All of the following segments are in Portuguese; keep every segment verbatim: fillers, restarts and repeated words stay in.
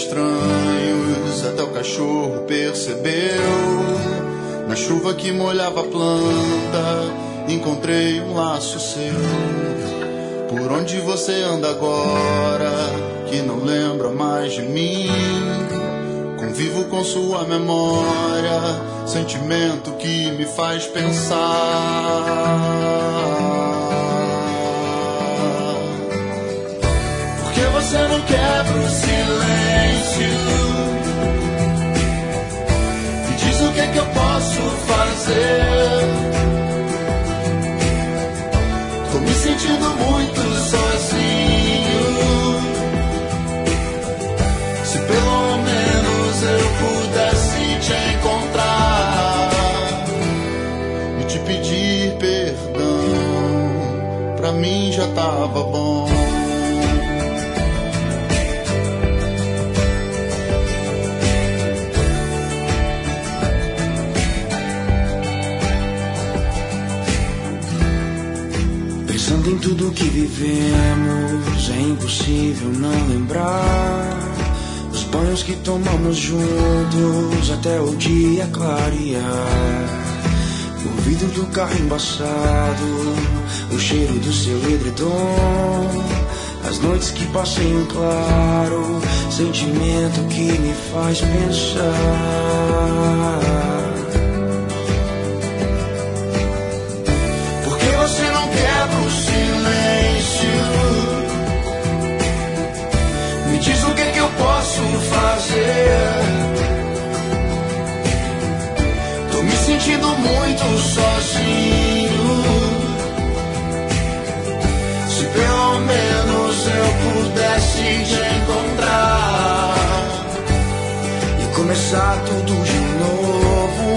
estranhos, até o cachorro percebeu. Na chuva que molhava a planta, encontrei um laço seu. Por onde você anda agora, que não lembra mais de mim? Convivo com sua memória, sentimento que me faz pensar. Por que você não quebra o silêncio? Me diz o que é que eu posso fazer. Tô me sentindo muito sozinho. Se pelo menos eu pudesse te encontrar e te pedir perdão, pra mim já tava bom. Pensando em tudo que vivemos, é impossível não lembrar os banhos que tomamos juntos até o dia clarear. O vidro do carro embaçado, o cheiro do seu edredom, as noites que passei em claro, sentimento que me faz pensar. Por que você não quebra o silêncio? Me diz o que é que eu posso fazer. Tô me sentindo muito sozinho. Se pelo menos eu pudesse te encontrar e começar tudo de novo.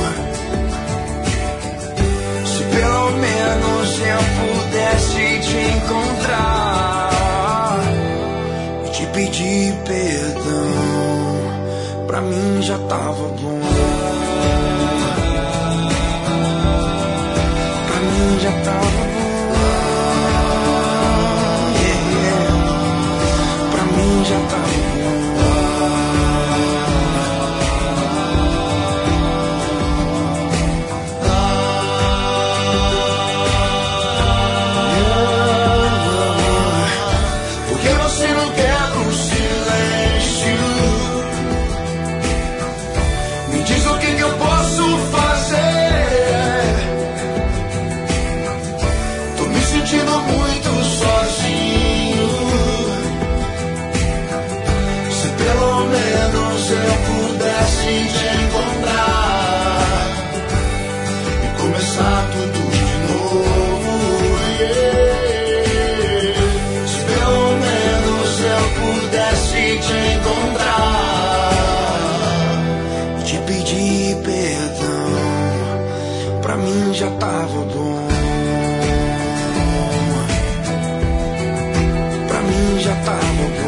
Se pelo menos eu pudesse te encontrar e te pedir perdão, pra mim já tava bom. Pra mim já tava bom. Yeah, yeah. Pra mim já tava bom. Já tava bom. Pra mim já tava bom.